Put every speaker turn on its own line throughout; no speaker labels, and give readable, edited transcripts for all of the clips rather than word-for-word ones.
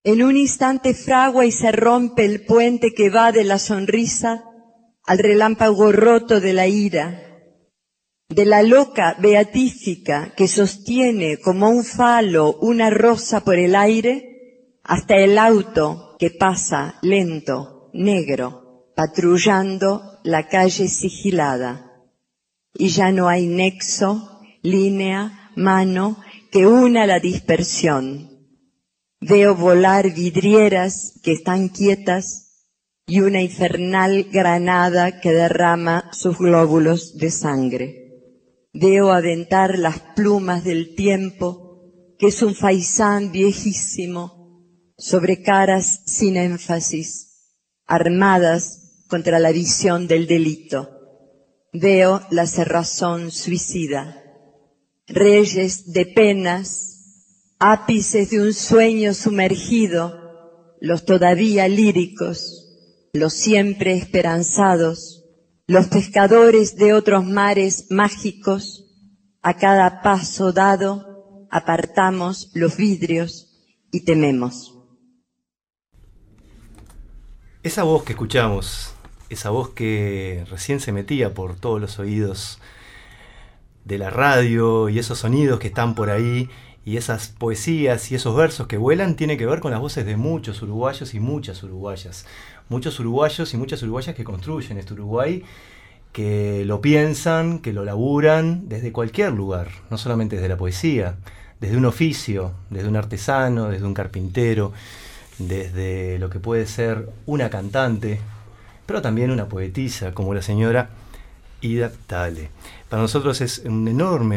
En un instante fragua y se rompe el puente que va de la sonrisa al relámpago roto de la ira, de la loca beatífica que sostiene como un falo una rosa por el aire, hasta el auto que pasa lento, negro, patrullando la calle sigilada. Y ya no hay nexo, línea, mano que una la dispersión. Veo volar vidrieras que están quietas y una infernal granada que derrama sus glóbulos de sangre. Veo aventar las plumas del tiempo, que es un faisán viejísimo, sobre caras sin énfasis, armadas contra la visión del delito. Veo la cerrazón suicida, reyes de penas, ápices de un sueño sumergido, los todavía líricos, los siempre esperanzados, los pescadores de otros mares mágicos. A cada paso dado apartamos los vidrios y tememos.
Esa voz que escuchamos, esa voz que recién se metía por todos los oídos de la radio y esos sonidos que están por ahí y esas poesías y esos versos que vuelan, tiene que ver con las voces de muchos uruguayos y muchas uruguayas. Muchos uruguayos y muchas uruguayas que construyen este Uruguay, que lo piensan, que lo laburan desde cualquier lugar, no solamente desde la poesía, desde un oficio, desde un artesano, desde un carpintero, desde lo que puede ser una cantante, pero también una poetisa como la señora Ida Vitale. Para nosotros es un enorme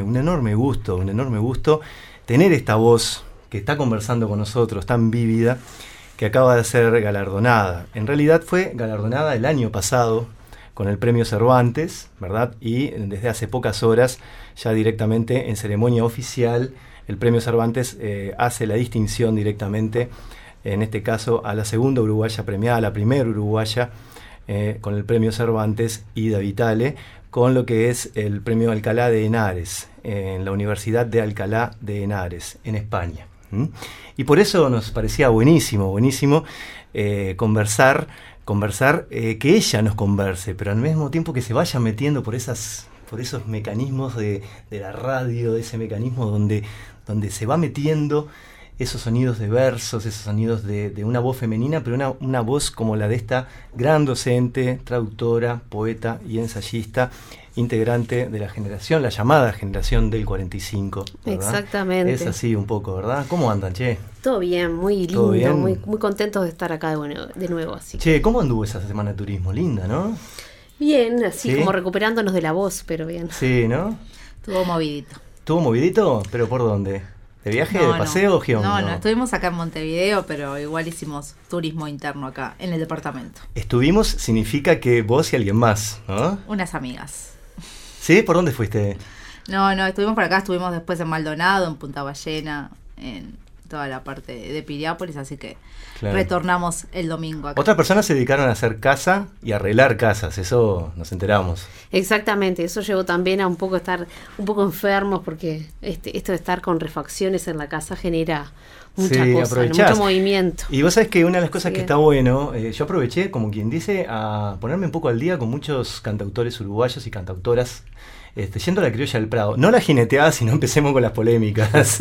gusto tener esta voz que está conversando con nosotros, tan vívida, que acaba de ser galardonada. En realidad fue galardonada el año pasado con el Premio Cervantes, ¿verdad? Y desde hace pocas horas, ya directamente en ceremonia oficial, el Premio Cervantes hace la distinción directamente, en este caso, a la segunda uruguaya premiada, a la primera uruguaya con el Premio Cervantes, Ida Vitale, con lo que es el Premio Alcalá de Henares, en la Universidad de Alcalá de Henares, en España. Y por eso nos parecía buenísimo conversar, que ella nos converse, pero al mismo tiempo que se vaya metiendo por esos mecanismos de la radio, ese mecanismo donde se va metiendo esos sonidos de versos, esos sonidos de una voz femenina, pero una voz como la de esta gran docente, traductora, poeta y ensayista, integrante de la llamada generación del 45, ¿verdad?
Exactamente.
Es así un poco, ¿verdad? ¿Cómo andan, che?
Todo bien, muy lindo, bien? Muy contentos de estar acá de nuevo. Así.
Che, ¿cómo anduvo esa semana de turismo? Linda, ¿no?
Bien, así
¿Sí?
Como recuperándonos de la voz, pero bien.
Sí, ¿no?
Estuvo movidito.
¿Estuvo movidito? ¿Pero por dónde? ¿De viaje, de paseo?
No, estuvimos acá en Montevideo, pero igual hicimos turismo interno acá, en el departamento.
Estuvimos significa que vos y alguien más, ¿no?
Unas amigas.
¿Sí? ¿Por dónde fuiste?
No, estuvimos por acá, estuvimos después en Maldonado, en Punta Ballena, en toda la parte de Piriápolis, así que claro, retornamos el domingo acá.
Otras personas se dedicaron a hacer casa y a arreglar casas, eso nos enteramos.
Exactamente, eso llevó también a estar un poco enfermos, porque esto de estar con refacciones en la casa genera mucha cosa, mucho movimiento.
Y vos sabés que una de las cosas que está bueno, yo aproveché, como quien dice, a ponerme un poco al día con muchos cantautores uruguayos y cantautoras, yendo a la criolla del Prado. No la jineteada, sino empecemos con las polémicas.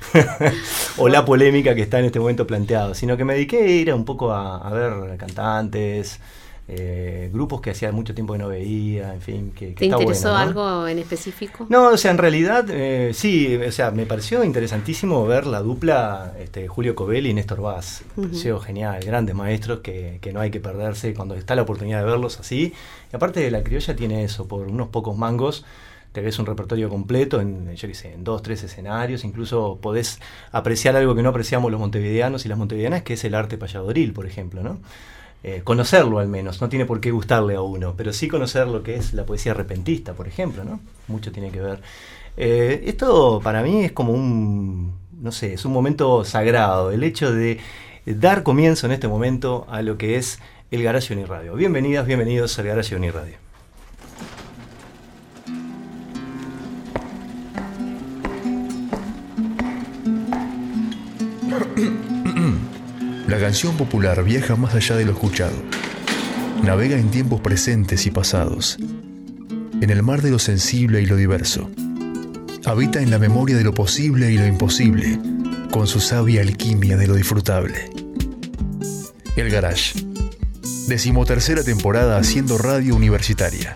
O la polémica que está en este momento planteado. Sino que me dediqué a ir un poco a ver cantantes, grupos que hacía mucho tiempo que no veía, en fin. Que
¿Te interesó
bueno, ¿no?
algo en específico?
No, o sea, en realidad, sí, o sea, me pareció interesantísimo ver la dupla Julio Covelli y Néstor Vaz. Me pareció genial, grandes maestros que no hay que perderse cuando está la oportunidad de verlos así. Y aparte, la criolla tiene eso, por unos pocos mangos te ves un repertorio completo en 2, 3 escenarios, incluso podés apreciar algo que no apreciamos los montevideanos y las montevideanas, que es el arte payadoril, por ejemplo, ¿no? Conocerlo al menos, no tiene por qué gustarle a uno, pero sí conocer lo que es la poesía repentista, por ejemplo, ¿no? Mucho tiene que ver. Esto para mí es como es un momento sagrado, el hecho de dar comienzo en este momento a lo que es el Garage Uniradio. Bienvenidas, bienvenidos al Garage Uniradio.
La canción popular viaja más allá de lo escuchado. Navega en tiempos presentes y pasados, en el mar de lo sensible y lo diverso. Habita en la memoria de lo posible y lo imposible, con su sabia alquimia de lo disfrutable. El Garage. 13ª temporada haciendo radio universitaria.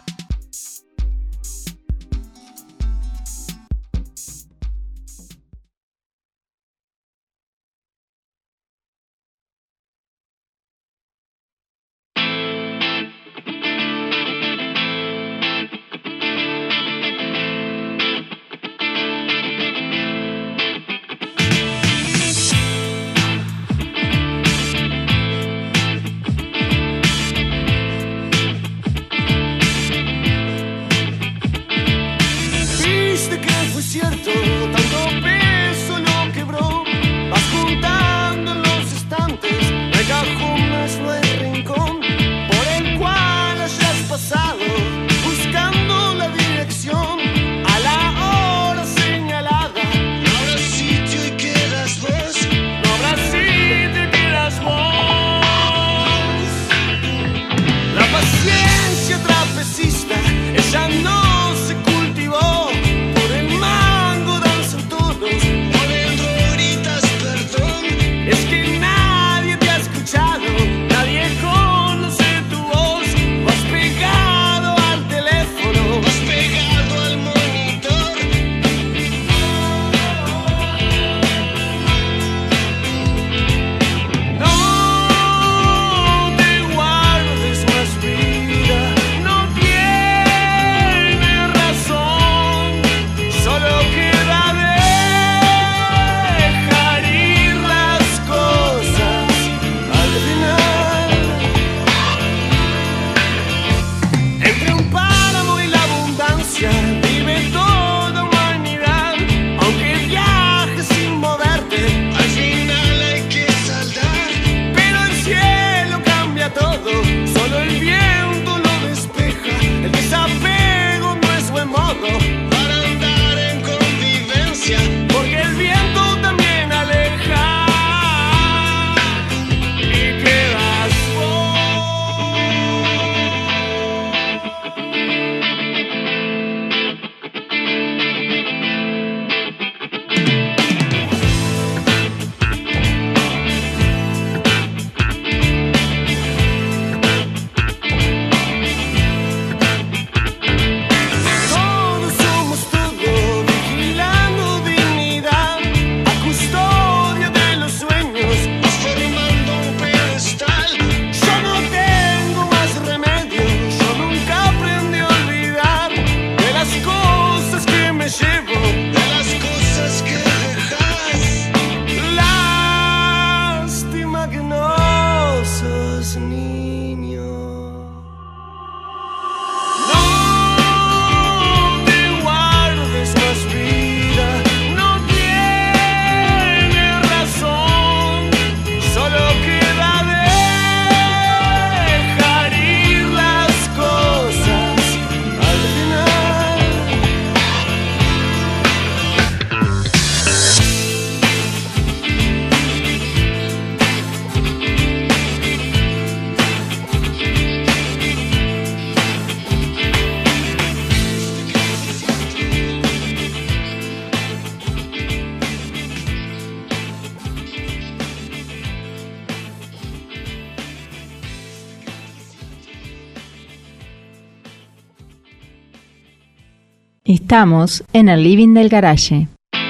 Estamos en el living del Garage.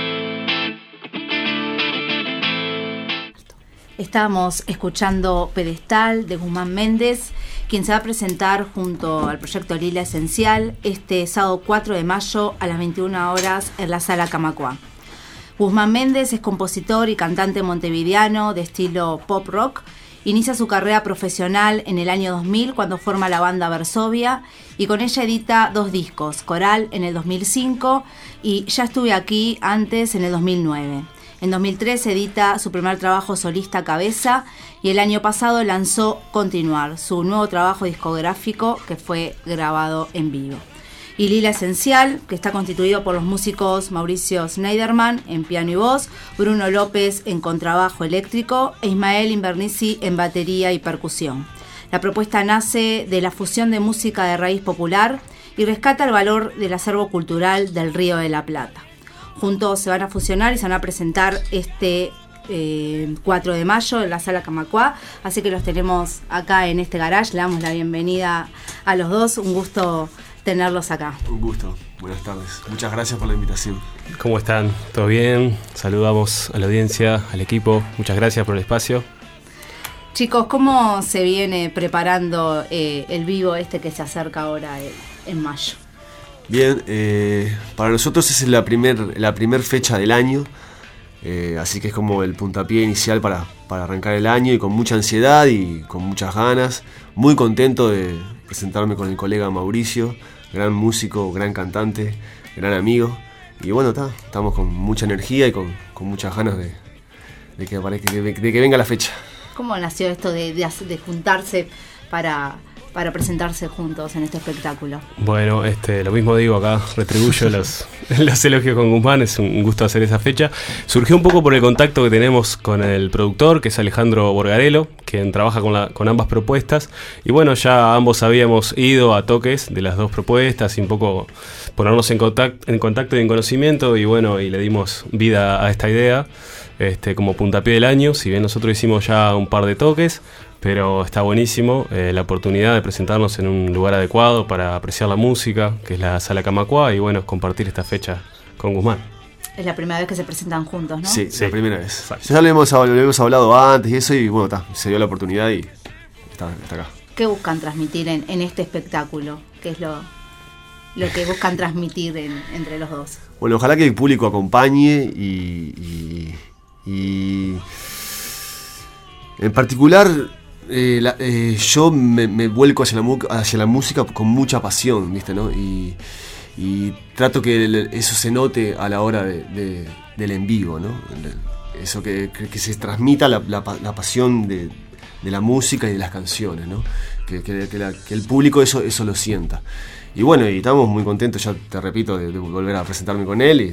Estamos escuchando Pedestal de Guzmán Méndez, quien se va a presentar junto al proyecto Lila Esencial este sábado 4 de mayo a las 21 horas en la Sala Camacuá. Guzmán Méndez es compositor y cantante montevideano de estilo pop rock. Inicia su carrera profesional en el año 2000 cuando forma la banda Versovia y con ella edita 2 discos, Coral en el 2005 y Ya estuve aquí antes en el 2009. En 2003 edita su primer trabajo solista Cabeza y el año pasado lanzó Continuar, su nuevo trabajo discográfico que fue grabado en vivo. y Lila Esencial, que está constituido por los músicos Mauricio Schneiderman en piano y voz, Bruno López en contrabajo eléctrico e Ismael Invernici en batería y percusión. La propuesta nace de la fusión de música de raíz popular y rescata el valor del acervo cultural del Río de la Plata. Juntos se van a fusionar y se van a presentar este 4 de mayo en la Sala Camacuá, así que los tenemos acá en este garage. Le damos la bienvenida a los dos, un gusto tenerlos acá.
Un gusto, buenas tardes, muchas gracias por la invitación.
¿Cómo están? ¿Todo bien? Saludamos a la audiencia, al equipo, muchas gracias por el espacio.
Chicos, ¿cómo se viene preparando el vivo que se acerca ahora en mayo?
Bien, para nosotros es la primer fecha del año. Así que es como el puntapié inicial para arrancar el año, y con mucha ansiedad y con muchas ganas. Muy contento de presentarme con el colega Mauricio, gran músico, gran cantante, gran amigo. Y bueno, estamos con mucha energía y con muchas ganas de que venga la fecha.
¿Cómo nació esto de juntarse para presentarse juntos en este espectáculo?
Bueno, lo mismo digo acá, retribuyo los elogios con Guzmán, es un gusto hacer esa fecha. Surgió un poco por el contacto que tenemos con el productor, que es Alejandro Borgarello, quien trabaja con ambas propuestas, y bueno, ya ambos habíamos ido a toques de las dos propuestas y un poco ponernos en contacto y en conocimiento, y bueno, y le dimos vida a esta idea como puntapié del año. Si bien nosotros hicimos ya un par de toques, pero está buenísimo la oportunidad de presentarnos en un lugar adecuado para apreciar la música, que es la Sala Camacuá, y bueno, compartir esta fecha con Guzmán.
Es la primera vez que se presentan juntos, ¿no?
Sí, la primera vez. Exacto. Ya lo hemos hablado antes y eso, y bueno, se dio la oportunidad y está acá.
¿Qué buscan transmitir en este espectáculo? ¿Qué es lo que buscan transmitir entre los dos?
Bueno, ojalá que el público acompañe y en particular... yo me vuelco hacia la música con mucha pasión, ¿viste, no? Y trato que eso se note a la hora del en vivo, ¿no? Eso que se transmita la pasión de la música y de las canciones, ¿no? Que el público eso lo sienta. Y bueno, y estamos muy contentos, ya te repito, de volver a presentarme con él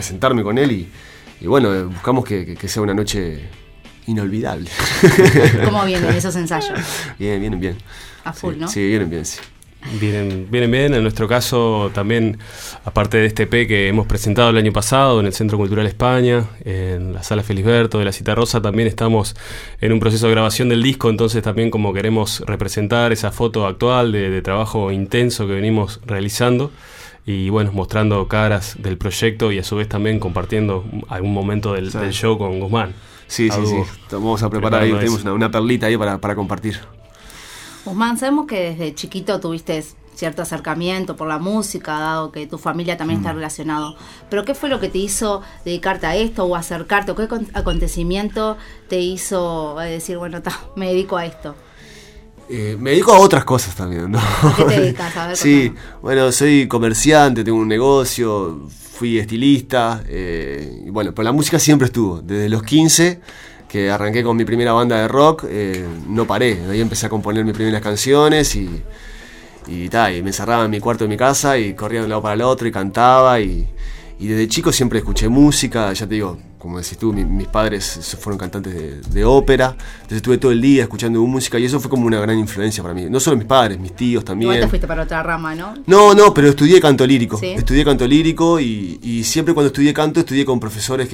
y bueno, buscamos que sea una noche inolvidable.
¿Cómo vienen esos ensayos?
Bien.
A full,
sí,
¿no?
Sí, vienen bien, sí.
Vienen bien. En nuestro caso también, aparte de este EP que hemos presentado el año pasado en el Centro Cultural España, en la Sala Felisberto de la Citarrosa, también estamos en un proceso de grabación del disco, entonces también como queremos representar esa foto actual de trabajo intenso que venimos realizando, y bueno, mostrando caras del proyecto y a su vez también compartiendo algún momento del show con Guzmán.
Sí. Vamos a preparar ahí, tenemos una perlita ahí para compartir.
Guzmán, sabemos que desde chiquito tuviste cierto acercamiento por la música, dado que tu familia también está relacionado. Pero ¿qué fue lo que te hizo dedicarte a esto o acercarte? ¿O qué acontecimiento te hizo decir, bueno, me dedico a esto?
Me dedico a otras cosas también, ¿no?
¿A qué te dedicas? A ver,
sí, bueno, soy comerciante, tengo un negocio, fui estilista, y bueno, pero la música siempre estuvo. Desde los 15, que arranqué con mi primera banda de rock, no paré. Ahí empecé a componer mis primeras canciones y me encerraba en mi cuarto de mi casa y corría de un lado para el otro y cantaba. Y desde chico siempre escuché música, ya te digo, como decís tú, mis padres fueron cantantes de ópera, entonces estuve todo el día escuchando música y eso fue como una gran influencia para mí. No solo mis padres, mis tíos también.
Igual te fuiste para otra rama, ¿no?
No, pero estudié canto lírico.
¿Sí?
Estudié canto lírico y siempre cuando estudié canto estudié con profesores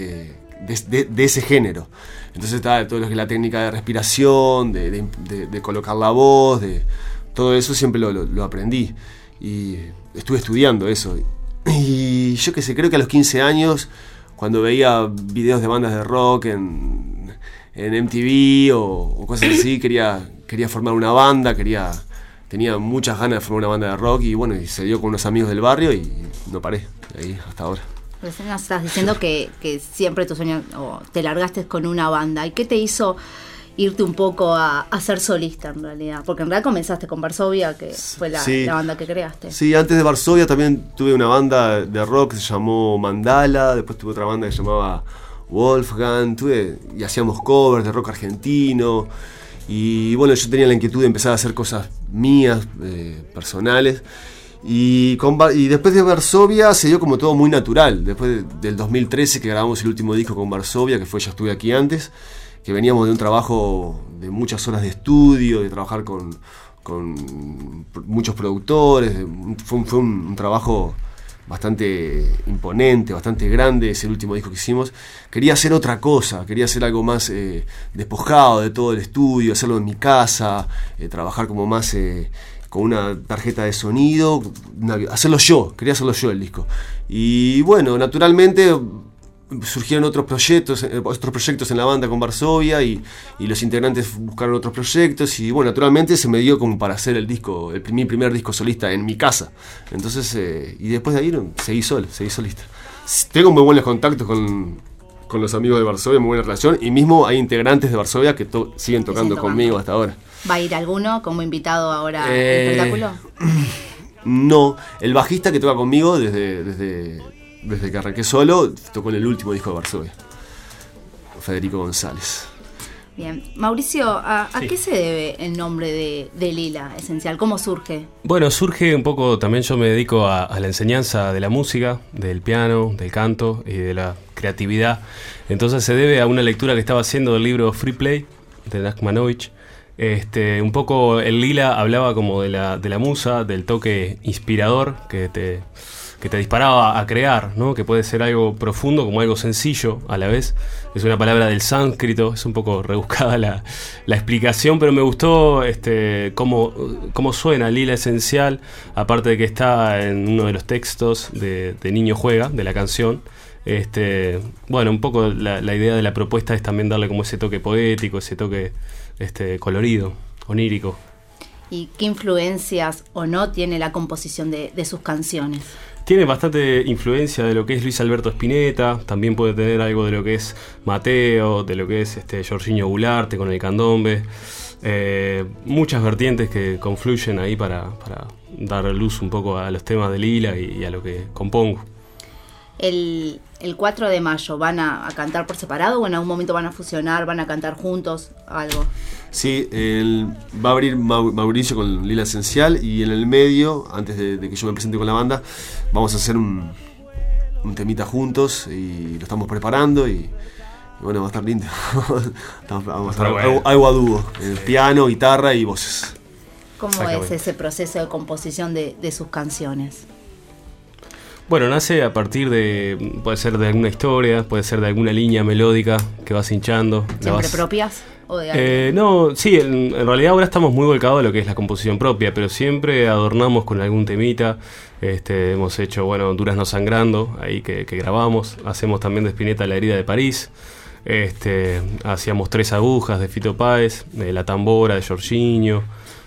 de ese género. Entonces estaba todo lo que es la técnica de respiración, de colocar la voz, de todo eso siempre lo aprendí. Y estuve estudiando eso. Y yo qué sé, creo que a los 15 años, cuando veía videos de bandas de rock en MTV o cosas así, quería formar una banda, tenía muchas ganas de formar una banda de rock y bueno, y se dio con unos amigos del barrio y no paré, ahí hasta ahora.
Recién nos estás diciendo que siempre tu sueño, o te largaste con una banda. ¿Y qué te hizo irte un poco a ser solista en realidad? Porque en realidad comenzaste con Varsovia, que fue la banda que creaste.
Sí, antes de Varsovia también tuve una banda de rock que se llamó Mandala, después tuve otra banda que se llamaba Wolfgang, y hacíamos covers de rock argentino. Y bueno, yo tenía la inquietud de empezar a hacer cosas mías, personales. Y después de Varsovia se dio como todo muy natural. Después del 2013 que grabamos el último disco con Varsovia, que fue Ya estuve aquí antes, que veníamos de un trabajo de muchas horas de estudio, de trabajar con muchos productores. Fue un trabajo bastante imponente, bastante grande, ese último disco que hicimos. Quería hacer otra cosa, quería hacer algo más despojado de todo el estudio, hacerlo en mi casa, trabajar como más con una tarjeta de sonido, quería hacerlo yo el disco. Y bueno, naturalmente surgieron otros proyectos en la banda con Varsovia y los integrantes buscaron otros proyectos y bueno, naturalmente se me dio como para hacer mi primer disco solista en mi casa. Entonces, y después de ahí seguí solista. Tengo muy buenos contactos con los amigos de Varsovia, muy buena relación, y mismo hay integrantes de Varsovia que siguen tocando conmigo hasta ahora.
¿Va a ir alguno como invitado ahora al espectáculo?
No, el bajista que toca conmigo desde que arranqué solo, tocó en el último disco de Varsovia, Federico González.
Bien. Mauricio, ¿a qué se debe el nombre de Lila Esencial? ¿Cómo surge?
Bueno, surge un poco, también yo me dedico a la enseñanza de la música, del piano, del canto y de la creatividad. Entonces se debe a una lectura que estaba haciendo del libro Free Play, de Nachmanovich. Un poco el Lila hablaba como de la musa, del toque inspirador que te disparaba a crear, ¿no? Que puede ser algo profundo como algo sencillo a la vez. Es una palabra del sánscrito, es un poco rebuscada la explicación, pero me gustó cómo suena Lila Esencial, aparte de que está en uno de los textos de Niño Juega, de la canción. Bueno, un poco la idea de la propuesta es también darle como ese toque poético, ese toque colorido, onírico.
¿Y qué influencias o no tiene la composición de sus canciones?
Tiene bastante influencia de lo que es Luis Alberto Spinetta, también puede tener algo de lo que es Mateo, de lo que es Jorginho Goulart con el candombe. Muchas vertientes que confluyen ahí para dar luz un poco a los temas de Lila y a lo que compongo.
El 4 de mayo, ¿van a cantar por separado o en algún momento van a fusionar, van a cantar juntos, algo?
Sí, va a abrir Mauricio con Lila Esencial y en el medio, antes de que yo me presente con la banda, vamos a hacer un temita juntos y lo estamos preparando y bueno, va a estar lindo. Vamos a estar algo a dúo, piano, guitarra y voces.
¿Cómo es ese proceso de composición de sus canciones?
Bueno, nace a partir puede ser de alguna historia, puede ser de alguna línea melódica que vas hinchando.
¿Siempre propias? ¿O de
no, sí, en realidad ahora estamos muy volcados a lo que es la composición propia, pero siempre adornamos con algún temita. Hemos hecho, Durazno Sangrando, ahí que grabamos. Hacemos también de Spinetta La herida de París. Hacíamos 3 agujas de Fito Páez, La tambora de Jorginho,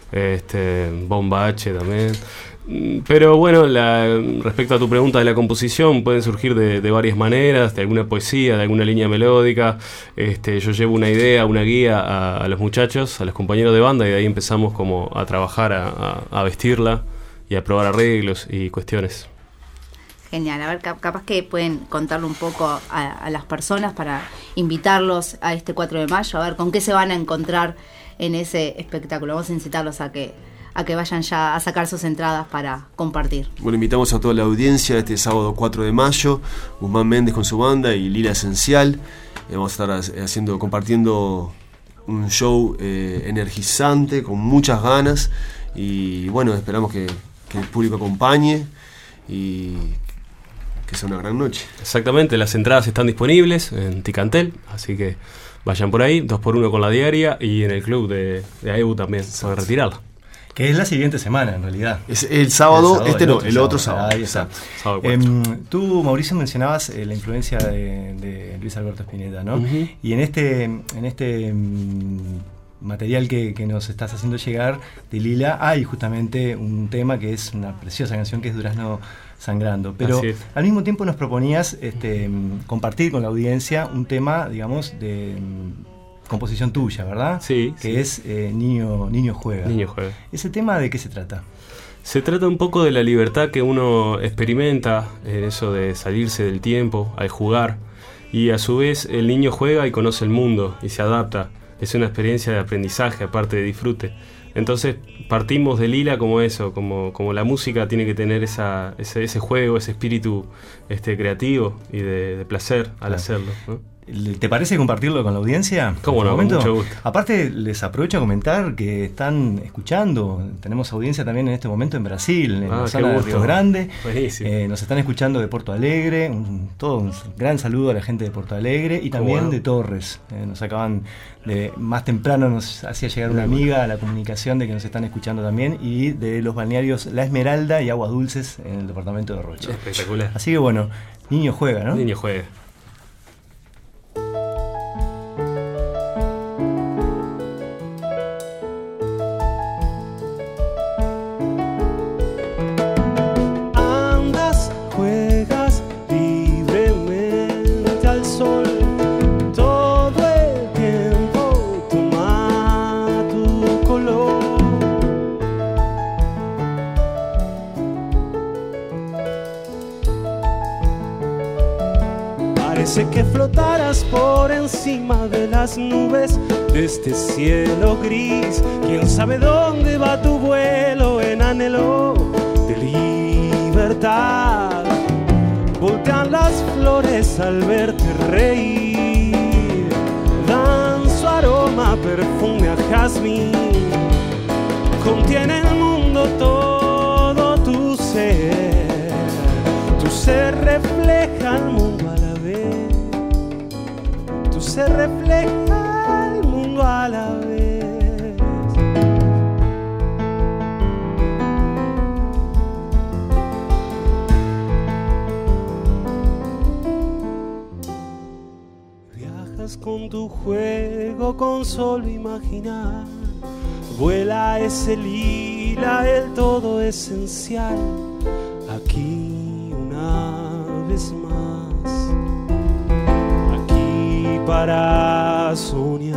Bomba H también. Pero bueno, respecto a tu pregunta de la composición, pueden surgir de varias maneras, de alguna poesía, de alguna línea melódica. Yo llevo una idea, una guía a los muchachos, a los compañeros de banda, y de ahí empezamos como a trabajar, a vestirla y a probar arreglos y cuestiones.
Genial, a ver, capaz que pueden contarle un poco a las personas para invitarlos a este 4 de mayo, a ver con qué se van a encontrar en ese espectáculo. Vamos a incitarlos a que vayan ya a sacar sus entradas para compartir. Bueno,
invitamos a toda la audiencia este sábado 4 de mayo, Guzmán Méndez con su banda y Lila Esencial. Vamos a estar compartiendo un show energizante, con muchas ganas, y bueno, esperamos que el público acompañe y que sea una gran noche.
Exactamente, las entradas están disponibles en Ticantel, así que vayan por ahí, 2x1 con la diaria, y en el club de AEBU también pueden retirarla.
Que es la siguiente semana, en realidad.
Es el sábado, el otro sábado.
Ahí está. Tú, Mauricio, mencionabas la influencia de Luis Alberto Spinetta, ¿no? Uh-huh. Y en este material que nos estás haciendo llegar de Lila, hay justamente un tema que es una preciosa canción, que es Durazno Sangrando. Pero al mismo tiempo nos proponías compartir con la audiencia un tema, digamos, de composición tuya, ¿verdad?
Sí.
Que es Niño Juega.
Niño Juega.
¿Ese tema de qué se trata?
Se trata un poco de la libertad que uno experimenta en eso de salirse del tiempo al jugar, y a su vez el niño juega y conoce el mundo y se adapta. Es una experiencia de aprendizaje, aparte de disfrute. Entonces partimos de Lila como eso, como la música tiene que tener ese juego, ese espíritu creativo y de placer al hacerlo, ¿no?
¿Te parece compartirlo con la audiencia?
¿Cómo no? Con mucho gusto.
Aparte, les aprovecho a comentar que están escuchando. Tenemos audiencia también en este momento en Brasil, en la zona de Río Grande. Nos están escuchando de Porto Alegre. Un gran saludo a la gente de Porto Alegre y también de Torres. Nos acaban más temprano nos hacía llegar una amiga a la comunicación de que nos están escuchando también, y de los balnearios La Esmeralda y Aguas Dulces en el departamento de Rocha.
Espectacular.
Así que bueno, Niño Juega, ¿no?
Niño Juega.
Parece que flotaras por encima de las nubes de este cielo gris. Quién sabe dónde va tu vuelo en anhelo de libertad. Voltean las flores al verte reír, dan su aroma, perfume a jazmín. Contiene el mundo todo tu ser refleja el mundo a la vez. Tu ser refleja el mundo a la vez. Viajas con tu juego con solo imaginar. Vuela ese lila, el todo esencial. Aquí una vez más, aquí para soñar.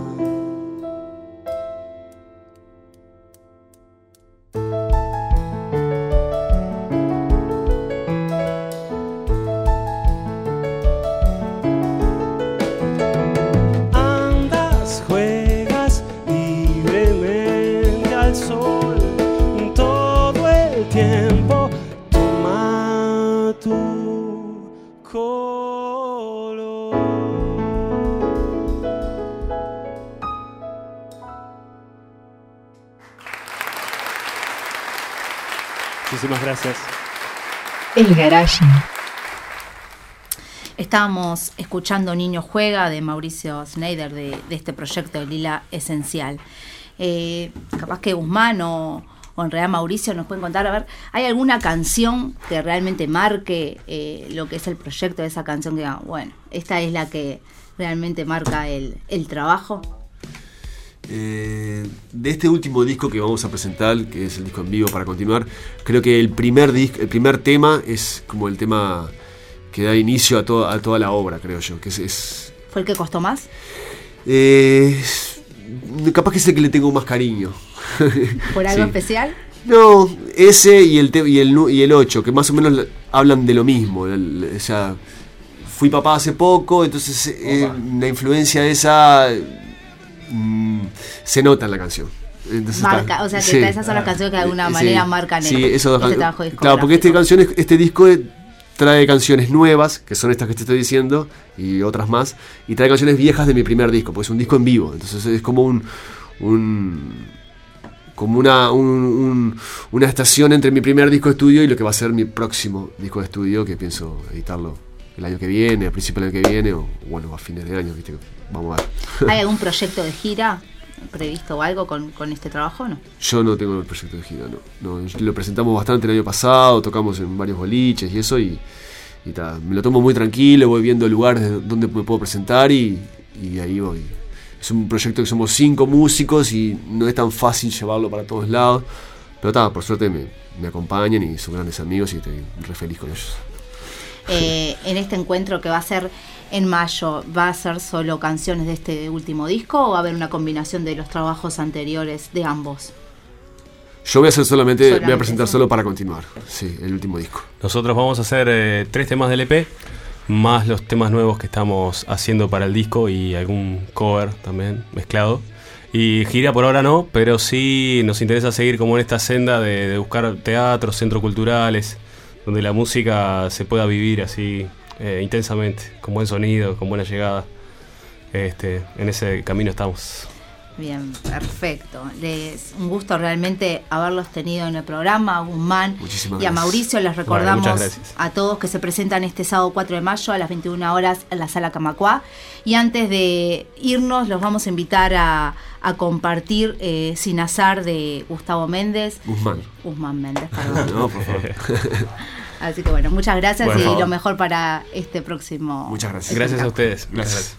Andas, juegas libremente al sol todo el tiempo. Tu color. Muchísimas gracias.
El Garage.
Estábamos escuchando Niño Juega de Mauricio Schneider de este proyecto de Lila Esencial. Capaz que Guzmán o en realidad Mauricio nos pueden contar, a ver, ¿hay alguna canción que realmente marque lo que es el proyecto de esa canción? Que diga, bueno, esta es la que realmente marca el trabajo.
De este último disco que vamos a presentar, que es el disco en vivo para continuar, creo que el primer tema es como el tema que da inicio a toda la obra, creo yo. Que
¿Fue el que costó más?
Capaz que es el que le tengo más cariño.
¿Por algo especial?
No, ese y el 8, que más o menos hablan de lo mismo. O sea, fui papá hace poco, entonces la influencia esa se nota en la canción. Entonces
marca, o sea que esas son las canciones que de alguna manera marcan
esos
este trabajo discográfico.
Claro, porque este disco trae canciones nuevas, que son estas que te estoy diciendo, y otras más, y trae canciones viejas de mi primer disco, porque es un disco en vivo. Entonces es como una estación entre mi primer disco de estudio y lo que va a ser mi próximo disco de estudio, que pienso editarlo el año que viene, a principios del año que viene, o bueno, a fines de año, ¿viste? Vamos a ver.
¿Hay algún proyecto de gira previsto o algo con este trabajo o no?
Yo no tengo el proyecto de gira, no. Lo presentamos bastante el año pasado, tocamos en varios boliches y eso, y me lo tomo muy tranquilo, voy viendo lugares donde me puedo presentar y ahí voy. Es un proyecto que somos 5 músicos y no es tan fácil llevarlo para todos lados, pero por suerte me acompañan y son grandes amigos y estoy re feliz con ellos.
En este encuentro que va a ser en mayo, ¿va a ser solo canciones de este último disco o va a haber una combinación de los trabajos anteriores de ambos?
Yo voy a hacer solamente voy a presentar solo para continuar, sí, el último disco.
Nosotros vamos a hacer 3 temas del EP, más los temas nuevos que estamos haciendo para el disco y algún cover también mezclado. Y gira por ahora no, pero sí nos interesa seguir como en esta senda de buscar teatros, centros culturales, donde la música se pueda vivir así intensamente, con buen sonido, con buena llegada. En ese camino estamos.
Bien, perfecto. Es un gusto realmente haberlos tenido en el programa, a Guzmán y a Mauricio. Les recordamos a todos que se presentan este sábado 4 de mayo a las 21 horas en la Sala Camacuá. Y antes de irnos, los vamos a invitar a compartir Sin Azar de Gustavo Méndez. Guzmán Méndez, perdón.
No, por favor.
Así que bueno, muchas gracias y lo mejor para este próximo.
Muchas gracias.
Gracias a ustedes. Gracias.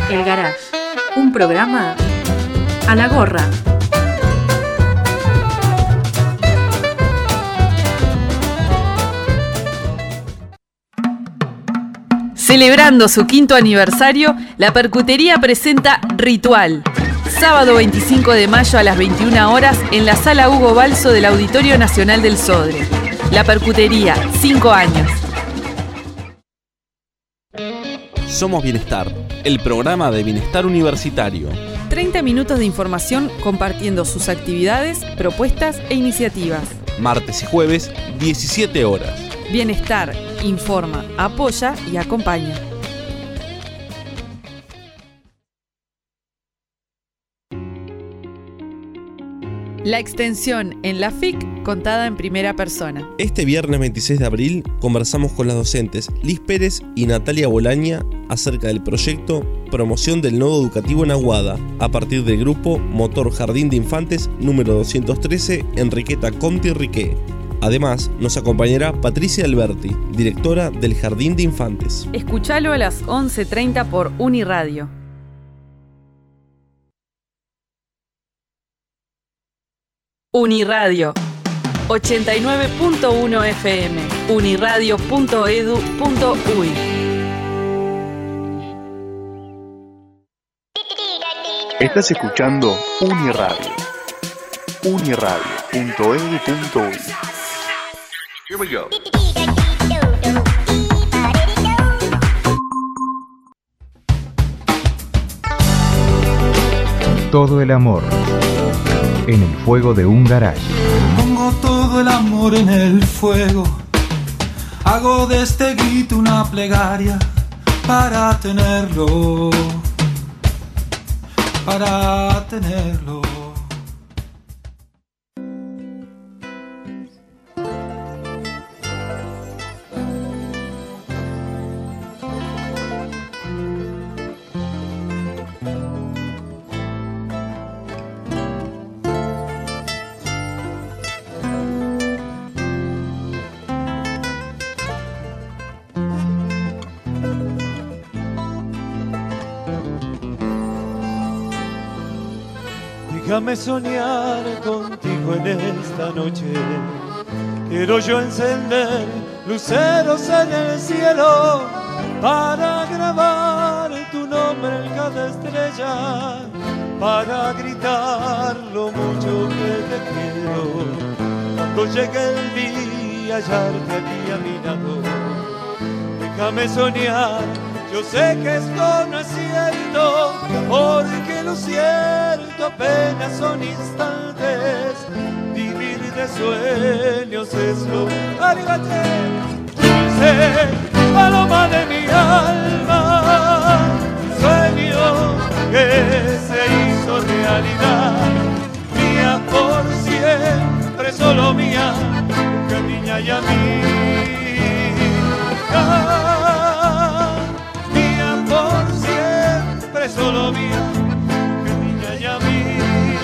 El Garage, un programa a la gorra. Celebrando su 5º aniversario, la Percutería presenta Ritual. Sábado 25 de mayo a las 21 horas en la Sala Hugo Balso del Auditorio Nacional del Sodre. La Percutería, 5 años.
Somos Bienestar, el programa de bienestar universitario.
30 minutos de información compartiendo sus actividades, propuestas e iniciativas.
Martes y jueves, 17 horas.
Bienestar, informa, apoya y acompaña. La extensión en la FIC contada en primera persona.
Este viernes 26 de abril conversamos con las docentes Liz Pérez y Natalia Bolaña acerca del proyecto Promoción del Nodo Educativo en Aguada, a partir del grupo Motor Jardín de Infantes número 213 Enriqueta Conti Riqué. Además, nos acompañará Patricia Alberti, directora del Jardín de Infantes.
Escuchalo a las 11:30 por Uniradio. Uniradio 89.1 FM, uniradio.edu.uy.
Estás escuchando Uniradio. Uniradio.edu.uy. Here we go. Todo el amor en el fuego de un garage.
Pongo todo el amor en el fuego. Hago de este grito una plegaria para tenerlo. Para tenerlo. Déjame soñar contigo en esta noche. Quiero yo encender luceros en el cielo para grabar tu nombre en cada estrella, para gritar lo mucho que te quiero. Cuando llegue el día, hallarte aquí a mi lado. Déjame soñar. Yo sé que esto no es cierto, porque lo cierto apenas son instantes. Vivir de sueños es lo ¡Aríbate! Dulce paloma de mi alma, sueño que se hizo realidad. Mía por siempre, solo mía, que niña y a mí. Solo mía, que niña y amiga.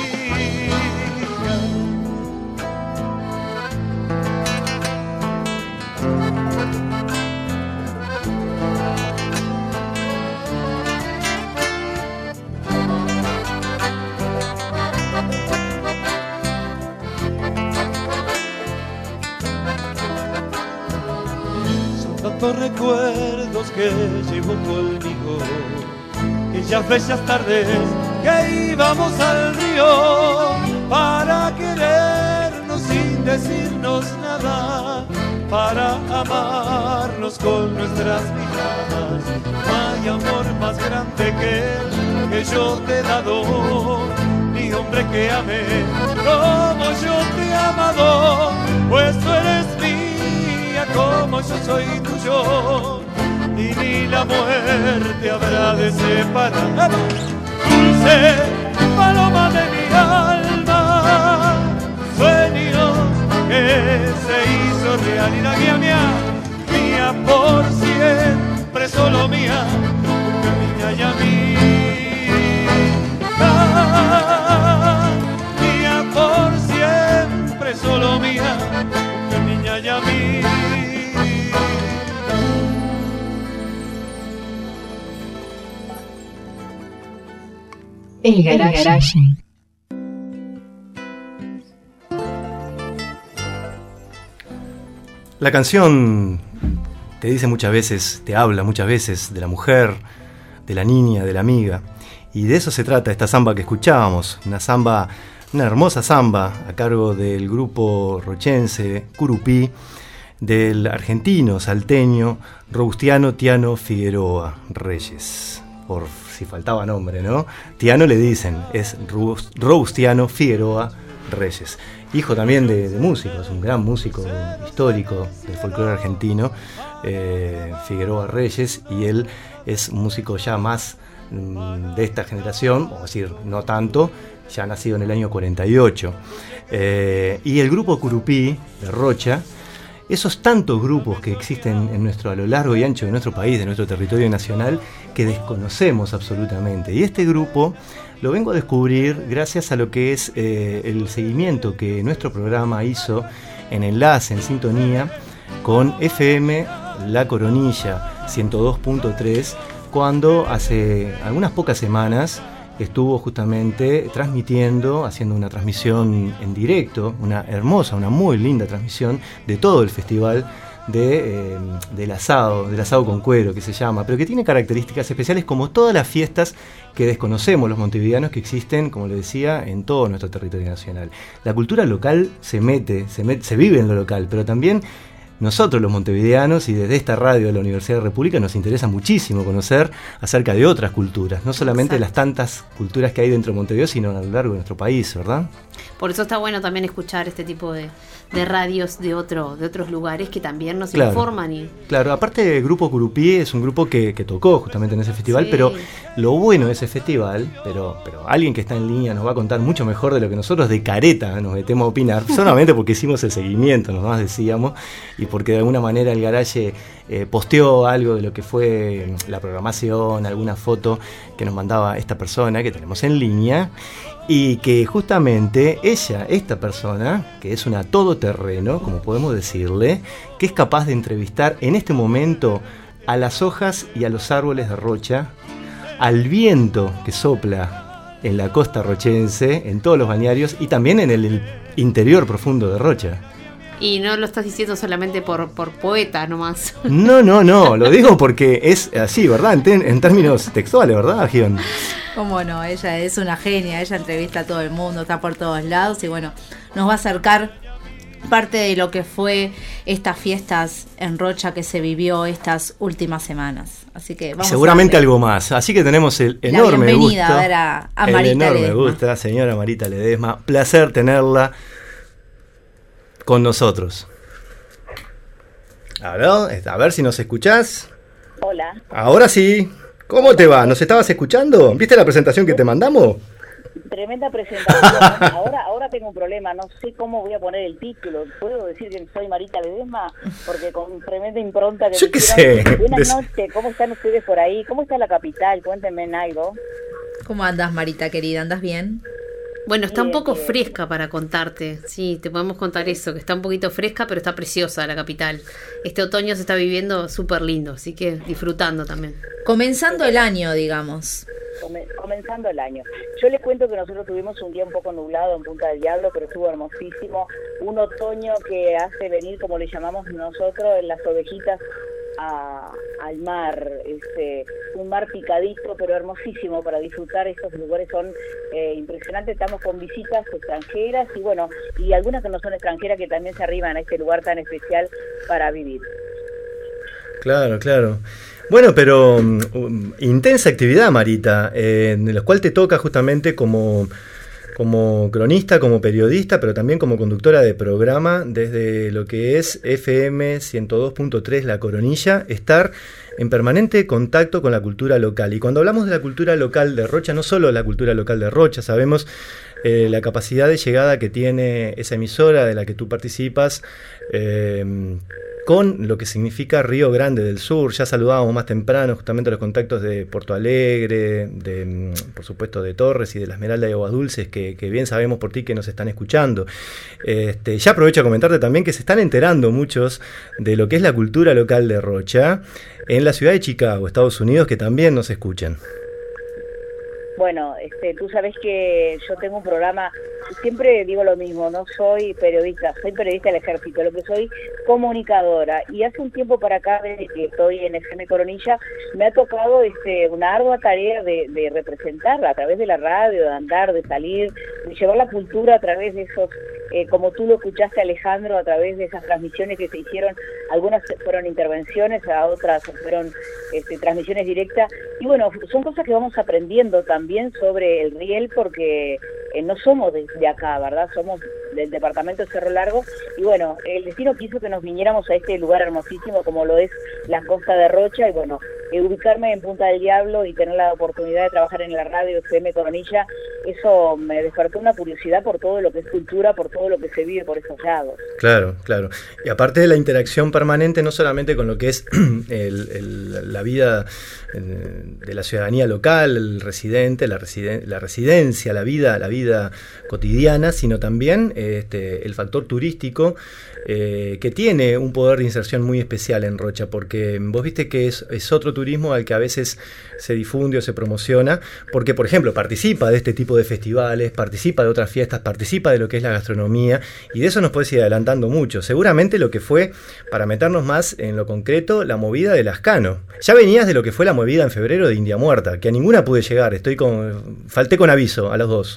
Son tantos recuerdos que llevo conmigo. Aquellas bellas tardes que íbamos al río para querernos sin decirnos nada, para amarnos con nuestras miradas. No hay amor más grande que el que yo te he dado, ni hombre que ame como yo te he amado, pues tú eres mía como yo soy tuyo. Y ni la muerte habrá de separar. Dulce paloma de mi alma, sueños que se hizo realidad. Mía, mía, mía por siempre, solo mía, que niña y a mí. Mía por siempre, solo mía, que niña y a mí.
El Garage.
La canción te dice muchas veces, te habla muchas veces de la mujer, de la niña, de la amiga. Y de eso se trata esta samba que escuchábamos, una hermosa samba a cargo del grupo rochense Curupí, del argentino salteño Robustiano Tiano Figueroa Reyes. Por si faltaba nombre, ¿no? Tiano le dicen, es Robustiano Figueroa Reyes. Hijo también de músicos, un gran músico histórico del folclore argentino, Figueroa Reyes, y él es un músico ya más de esta generación, o decir, no tanto, ya nacido en el año 48. Y el grupo Curupí de Rocha, esos tantos grupos que existen a lo largo y ancho de nuestro país, de nuestro territorio nacional, que desconocemos absolutamente. Y este grupo lo vengo a descubrir gracias a lo que es el seguimiento que nuestro programa hizo en enlace, en sintonía, con FM La Coronilla 102.3, cuando hace algunas pocas semanas estuvo justamente transmitiendo, haciendo una transmisión en directo, una hermosa, una muy linda transmisión de todo el festival del asado con cuero, que se llama, pero que tiene características especiales como todas las fiestas que desconocemos los montevideanos, que existen, como le decía, en todo nuestro territorio nacional. La cultura local se vive en lo local, pero también nosotros los montevideanos y desde esta radio de la Universidad de la República nos interesa muchísimo conocer acerca de otras culturas, no solamente las tantas culturas que hay dentro de Montevideo, sino a lo largo de nuestro país, ¿verdad?
Por eso está bueno también escuchar este tipo de radios de otros lugares que también nos informan.
Claro, aparte el grupo Curupí es un grupo que tocó justamente en ese festival, sí. Pero lo bueno de ese festival, pero alguien que está en línea nos va a contar mucho mejor de lo que nosotros de careta nos metemos a opinar, solamente porque hicimos el seguimiento, nomás decíamos, y porque de alguna manera el Garage posteó algo de lo que fue la programación, alguna foto que nos mandaba esta persona que tenemos en línea, y que justamente esta persona, que es una todoterreno, como podemos decirle, que es capaz de entrevistar en este momento a las hojas y a los árboles de Rocha, al viento que sopla en la costa rochense, en todos los balnearios y también en el interior profundo de Rocha.
Y no lo estás diciendo solamente por poeta nomás.
No, lo digo porque es así, ¿verdad? En términos textuales, ¿verdad, Gion?
Cómo no, ella es una genia, ella entrevista a todo el mundo, está por todos lados y bueno, nos va a acercar parte de lo que fue estas fiestas en Rocha que se vivió estas últimas semanas. Así que vamos
seguramente algo más. Así que tenemos el enorme gusto.
A ver a Marita
el enorme
Ledesma.
Gusto, señora Marita Ledesma. Placer tenerla con nosotros. A ver si nos escuchás.
Hola.
Ahora sí. ¿Cómo te va? ¿Nos estabas escuchando? ¿Viste la presentación que te mandamos?
Tremenda presentación. Ahora tengo un problema, no sé cómo voy a poner el título. ¿Puedo decir que soy Marita Ledesma? Porque con tremenda impronta que
yo qué sé.
Buenas noches, ¿cómo están ustedes por ahí? ¿Cómo está la capital? Cuéntenme en algo.
¿Cómo andas, Marita querida? ¿Andas bien?
Bueno, está un poco fresca para contarte. Sí, te podemos contar eso, que está un poquito fresca, pero está preciosa la capital. Este otoño se está viviendo súper lindo, así que disfrutando también.
Comenzando el año, digamos.
Comenzando el año. Yo les cuento que nosotros tuvimos un día un poco nublado en Punta del Diablo, pero estuvo hermosísimo. Un otoño que hace venir, como le llamamos nosotros, en las ovejitas al mar, un mar picadito pero hermosísimo para disfrutar. Estos lugares son impresionantes. Estamos con visitas extranjeras y bueno, y algunas que no son extranjeras que también se arriban a este lugar tan especial para vivir.
Claro. Bueno, pero intensa actividad, Marita, en la cual te toca justamente como cronista, como periodista, pero también como conductora de programa desde lo que es FM 102.3 La Coronilla, estar en permanente contacto con la cultura local. Y cuando hablamos de la cultura local de Rocha, no solo la cultura local de Rocha, sabemos la capacidad de llegada que tiene esa emisora de la que tú participas, con lo que significa Río Grande del Sur. Ya saludábamos más temprano justamente los contactos de Porto Alegre, por supuesto de Torres y de la Esmeralda y Aguas Dulces, que bien sabemos por ti que nos están escuchando. Ya aprovecho a comentarte también que se están enterando muchos de lo que es la cultura local de Rocha en la ciudad de Chicago, Estados Unidos, que también nos escuchan.
Bueno, tú sabes que yo tengo un programa, siempre digo lo mismo, no soy periodista del ejército, lo que soy comunicadora, y hace un tiempo para acá, desde que estoy en FM Coronilla, me ha tocado una ardua tarea de representar a través de la radio, de andar, de salir, de llevar la cultura a través de esos, como tú lo escuchaste, Alejandro, a través de esas transmisiones que se hicieron. Algunas fueron intervenciones, a otras fueron transmisiones directas, y bueno, son cosas que vamos aprendiendo también sobre el riel, porque no somos de acá, ¿verdad? Somos del departamento de Cerro Largo, y bueno, el destino quiso que nos viniéramos a este lugar hermosísimo como lo es la costa de Rocha, y bueno, ubicarme en Punta del Diablo y tener la oportunidad de trabajar en la radio FM Coronilla, eso me despertó una curiosidad por todo lo que es cultura, por todo lo que se vive por esos lados.
Claro, claro. Y aparte de la interacción permanente, no solamente con lo que es la vida de la ciudadanía local, el residente, la residencia, la vida cotidiana, sino también el factor turístico, que tiene un poder de inserción muy especial en Rocha, porque vos viste que es otro turismo al que a veces se difunde o se promociona, porque por ejemplo participa de este tipo de festivales, participa de otras fiestas, participa de lo que es la gastronomía, y de eso nos podés ir adelantando mucho. Seguramente lo que fue, para meternos más en lo concreto, la movida de Lascano. Ya venías de lo que fue la movida en febrero de India Muerta, que a ninguna pude llegar, falté con aviso a los dos.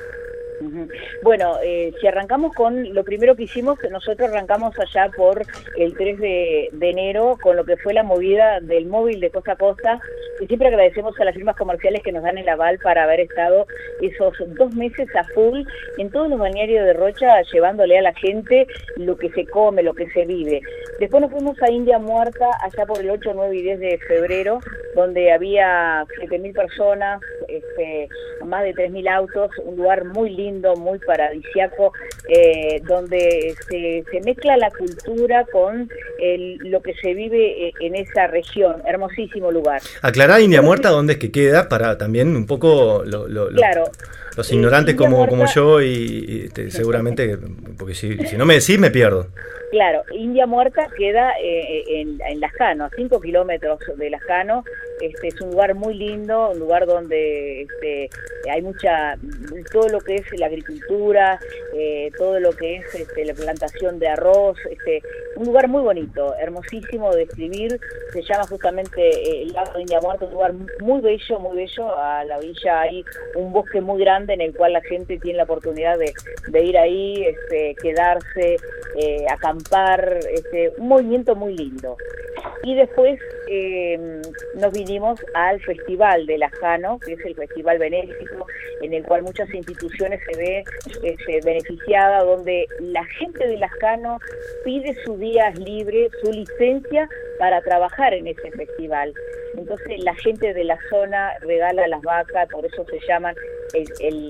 Bueno, si arrancamos con lo primero que hicimos, nosotros arrancamos allá por el 3 de enero con lo que fue la movida del móvil de Costa a Costa, y siempre agradecemos a las firmas comerciales que nos dan el aval para haber estado esos 2 meses a full en todos los balnearios de Rocha, llevándole a la gente lo que se come, lo que se vive. Después nos fuimos a India Muerta, allá por el 8, 9 y 10 de febrero, donde había 7.000 personas, más de 3.000 autos, un lugar muy lindo, muy paradisiaco, donde se mezcla la cultura con lo que se vive en esa región. Hermosísimo lugar.
Aclará India Muerta dónde es que queda, para también un poco
claro,
los ignorantes como yo y seguramente, porque si no me decís me pierdo.
Claro, India Muerta queda en Lascano, a 5 kilómetros de Lascano. Es un lugar muy lindo, un lugar donde hay todo lo que es la agricultura, todo lo que es la plantación de arroz, un lugar muy bonito, hermosísimo de describir. Se llama justamente el lago de India Muerta, un lugar muy bello, muy bello. A la orilla hay un bosque muy grande en el cual la gente tiene la oportunidad de ir ahí, quedarse, acampar, un movimiento muy lindo. Y después nos vinimos al Festival de Lascano, que es el festival benéfico, en el cual muchas instituciones se ve beneficiada, donde la gente de Lascano pide sus días libres, su licencia para trabajar en ese festival. Entonces la gente de la zona regala las vacas, por eso se llama el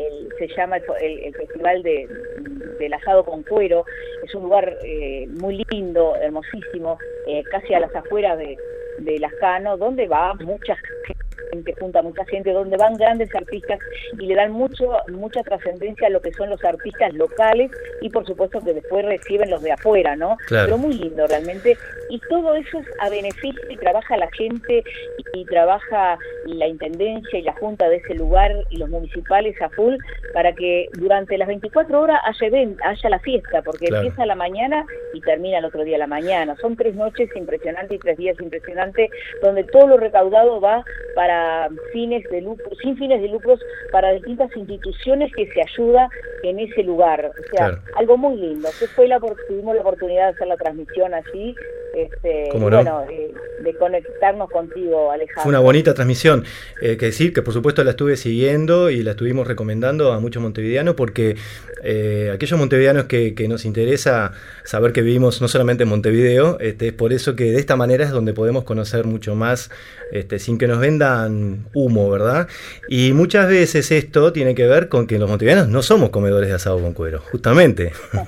festival del asado con cuero. Es un lugar muy lindo, hermosísimo, casi a las afueras de Lascano, donde va mucha gente, junta mucha gente, donde van grandes artistas y le dan mucha trascendencia a lo que son los artistas locales, y por supuesto que después reciben los de afuera, ¿no?
Claro.
Pero muy lindo realmente, y todo eso es a beneficio, y trabaja la gente y trabaja la intendencia y la junta de ese lugar y los municipales a full para que durante las 24 horas haya la fiesta, porque
claro,
empieza a la mañana y termina el otro día a la mañana. Son 3 noches impresionantes y 3 días impresionantes, donde todo lo recaudado va para sin fines de lucros, para distintas instituciones que se ayuda en ese lugar. O sea, claro, algo muy lindo. Tuvimos la oportunidad de hacer la transmisión allí,
¿Cómo no?
Bueno, de conectarnos contigo, Alejandro.
Fue una bonita transmisión, que decir que por supuesto la estuve siguiendo y la estuvimos recomendando a muchos montevideanos, porque aquellos montevideanos que nos interesa saber que vivimos no solamente en Montevideo, es por eso que de esta manera es donde podemos conocer mucho más, sin que nos vendan humo, ¿verdad? Y muchas veces esto tiene que ver con que los montevideanos no somos comedores de asado con cuero, justamente.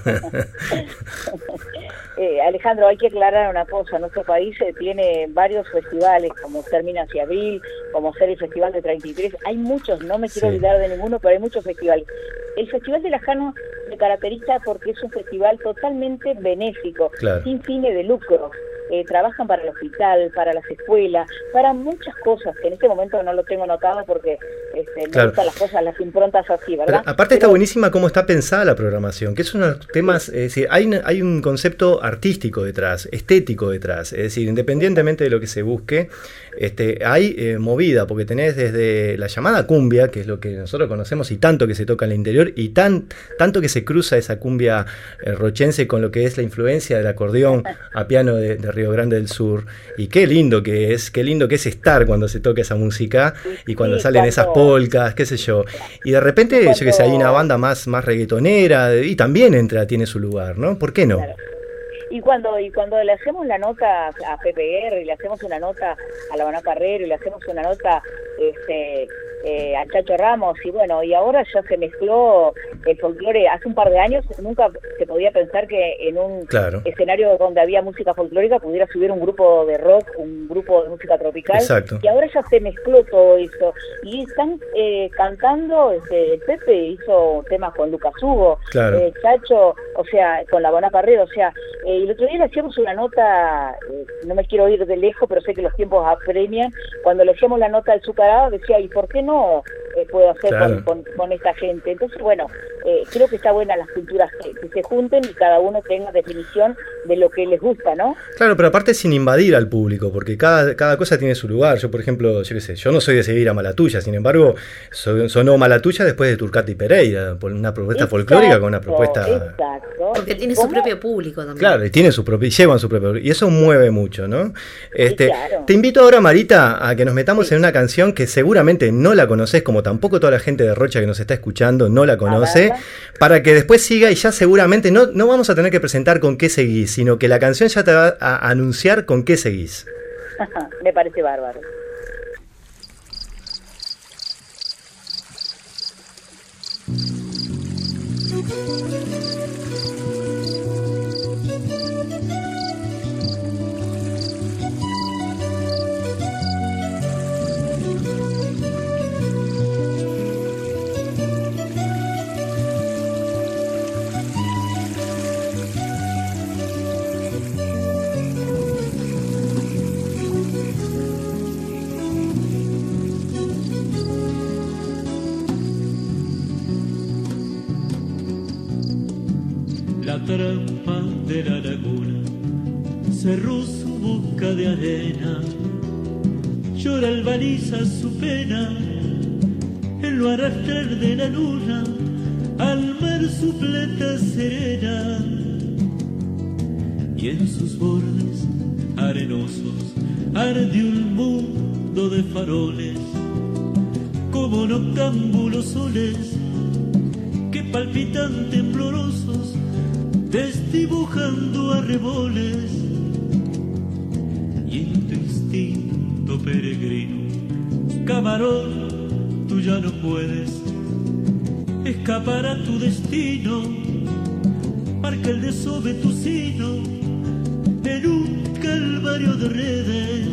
Alejandro, hay que aclarar una cosa. Nuestro país tiene varios festivales, como Terminas y Abril, como ser el Festival de 33. Hay muchos, no me quiero olvidar de ninguno, pero hay muchos festivales. El Festival de Lascano se caracteriza porque es un festival totalmente benéfico, claro, sin fines de lucro. trabajan para el hospital, para las escuelas, para muchas cosas, que en este momento no lo tengo anotado porque me gustan las cosas, las improntas así, ¿verdad?
Pero aparte está buenísima cómo está pensada la programación, que es uno de los temas, es decir, hay un concepto artístico detrás, estético detrás, es decir, independientemente de lo que se busque, hay movida, porque tenés desde la llamada cumbia, que es lo que nosotros conocemos y tanto que se toca en el interior, y tanto que se cruza esa cumbia rochense con lo que es la influencia del acordeón a piano de Río Grande del Sur, y qué lindo que es estar cuando se toca esa música, y cuando salen esas polcas, qué sé yo, y de repente, yo que sé, hay una banda más reggaetonera, y también tiene su lugar, ¿no? ¿Por qué no?
Claro. Y cuando le hacemos la nota a PPR, y le hacemos una nota a La Habana Carrero, y le hacemos una nota a Chacho Ramos, y bueno, y ahora ya se mezcló el folclore. Hace un par de años nunca se podía pensar que en un escenario donde había música folclórica pudiera subir un grupo de rock, un grupo de música tropical.
Exacto.
Y ahora ya se mezcló todo eso, y están cantando, Pepe hizo temas con Lucas Hugo, Chacho, o sea, con La Habana Carrero, o sea, el otro día le hacíamos una nota, no me quiero ir de lejos, pero sé que los tiempos apremian. Cuando le hacíamos la nota al Zucarado, decía, ¿y por qué no puedo hacer con esta gente? Entonces, bueno, creo que está buena las culturas que se junten y cada uno tenga definición de lo que les gusta, ¿no?
Claro, pero aparte sin invadir al público, porque cada cosa tiene su lugar. Yo, por ejemplo, yo qué sé, yo no soy de seguir a Malatuya, sin embargo, sonó Malatuya después de Turcati y Pereira, por una propuesta folclórica con una propuesta...
Exacto.
Porque tiene su propio público también.
Claro, y tiene su propio, llevan su propio, y eso mueve mucho, ¿no?
Claro.
Te invito ahora, Marita, a que nos metamos en una canción que seguramente no la conoces, como tampoco toda la gente de Rocha que nos está escuchando no la conoce, para que después siga y ya seguramente no vamos a tener que presentar con qué seguís, sino que la canción ya te va a anunciar con qué seguís.
Me parece bárbaro.
La trampa de la laguna cerró su boca de arena, llora el baliza su pena en lo arrastrar de la luna, al mar su plata serena, y en sus bordes arenosos arde un mundo de faroles, como noctámbulos soles que palpitan temblorosos, desdibujando arreboles, y en tu instinto peregrino, camarón, tú ya no puedes escapar a tu destino, marca el desove tu sino en un calvario de redes,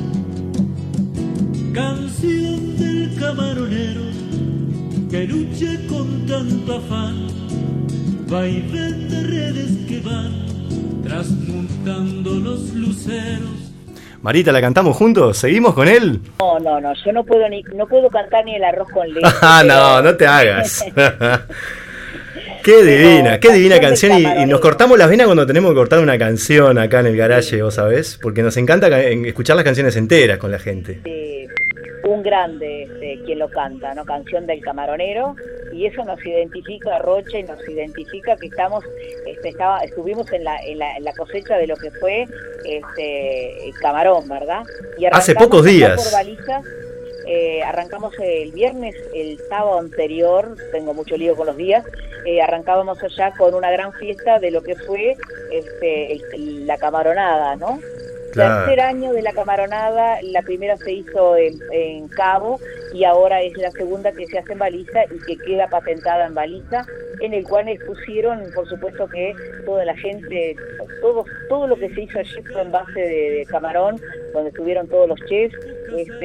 canción del camaronero que lucha con tanto afán, vaivén de redes que van trasmontando los luceros.
Marita, ¿la cantamos juntos? ¿Seguimos con él?
No, yo no puedo cantar ni el arroz con leche.
No te hagas. Qué divina canción, y nos cortamos las venas cuando tenemos que cortar una canción acá en el garaje, vos sabés, porque nos encanta escuchar las canciones enteras con la gente.
Un grande quien lo canta, ¿no? Canción del camaronero, y eso nos identifica a Rocha y nos identifica que estuvimos en la cosecha de lo que fue el camarón, ¿verdad? Y
hace pocos días.
Por balizas, arrancamos el viernes, el sábado anterior, tengo mucho lío con los días, arrancábamos allá con una gran fiesta de lo que fue la camaronada, ¿no? Claro. Tercer año de la camaronada, la primera se hizo en Cabo y ahora es la segunda que se hace en Baliza y que queda patentada en Baliza, en el cual expusieron, por supuesto que toda la gente, todo lo que se hizo allí fue en base de camarón, donde estuvieron todos los chefs,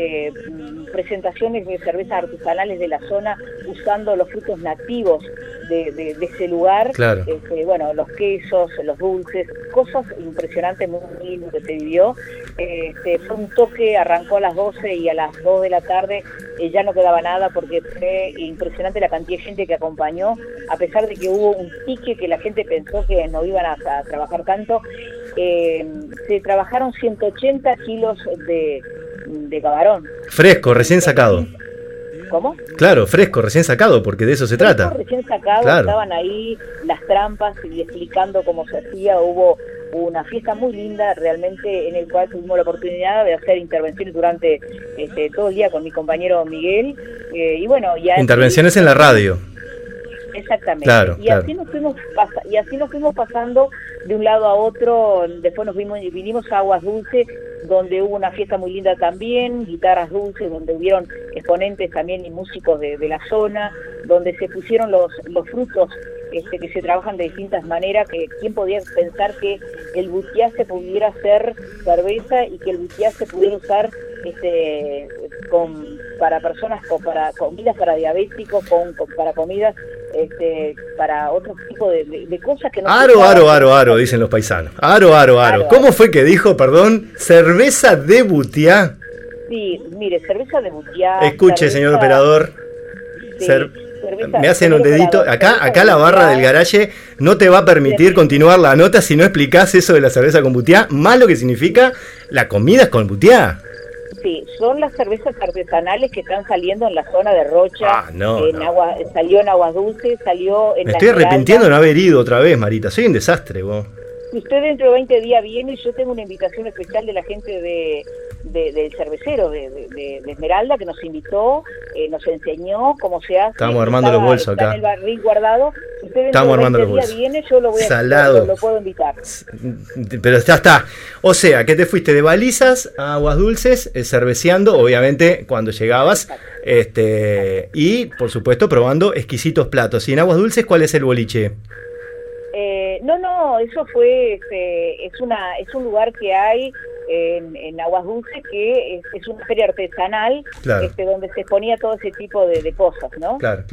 presentaciones de cervezas artesanales de la zona usando los frutos nativos de ese lugar.
Claro.
Bueno, los quesos, los dulces, cosas impresionantes, muy lindo que se vivió. Fue un toque, arrancó a las 12 y a las 2 de la tarde ya no quedaba nada, porque fue impresionante la cantidad de gente que acompañó, a pesar de que hubo un pique que la gente pensó que no iban a trabajar tanto. Se trabajaron 180 kilos de camarón.
Fresco, recién sacado.
¿Cómo?
Claro, fresco, recién sacado, porque de eso se trata.
Recién sacado,
claro.
Estaban ahí las trampas y explicando cómo se hacía. Hubo una fiesta muy linda realmente, en el cual tuvimos la oportunidad de hacer intervenciones durante todo el día con mi compañero Miguel. Y bueno, ya
intervenciones en la radio.
Exactamente.
Claro,
y
claro.
así nos fuimos pasando de un lado a otro. Después vinimos a Aguas Dulces, donde hubo una fiesta muy linda también, guitarras dulces, donde hubieron exponentes también y músicos de la zona, donde se pusieron los frutos que se trabajan de distintas maneras. Que quién podía pensar que el butiá se pudiera hacer cerveza y que el butiá se pudiera usar para personas, para comidas para diabéticos, para comidas para otro tipo de cosas que no.
Aro, dicen los paisanos. Aro. ¿Cómo fue que dijo, perdón, cerveza de butiá?
Sí, mire, cerveza de butiá.
Escuche, señor operador.
Sí,
me hacen un dedito. Acá la barra del garaje no te va a permitir continuar la nota si no explicás eso de la cerveza con butiá, más lo que significa la comida con butiá.
Sí, son las cervezas artesanales que están saliendo en la zona de Rocha. Salió en Aguas Dulces, salió en
Me estoy arrepintiendo de no haber ido otra vez, Marita. Soy un desastre, vos.
Si usted dentro de 20 días viene, yo tengo una invitación especial de la gente del cervecero de Esmeralda, que nos invitó, nos enseñó cómo se hace.
Estamos armando los bolsos acá.
En el barril guardado. Si usted dentro
Estamos
de
armando
20
los
días
bolsos.
viene, yo lo voy a
Salado.
lo puedo invitar.
Pero ya está. O sea, que te fuiste de Balizas a Aguas Dulces, cerveceando, obviamente, cuando llegabas, y, por supuesto, probando exquisitos platos. ¿Y en Aguas Dulces cuál es el boliche?
No, eso fue, es un lugar que hay en Aguas Dulces, que es una feria artesanal,
claro.
Donde se exponía todo ese tipo de cosas, ¿no?
Claro.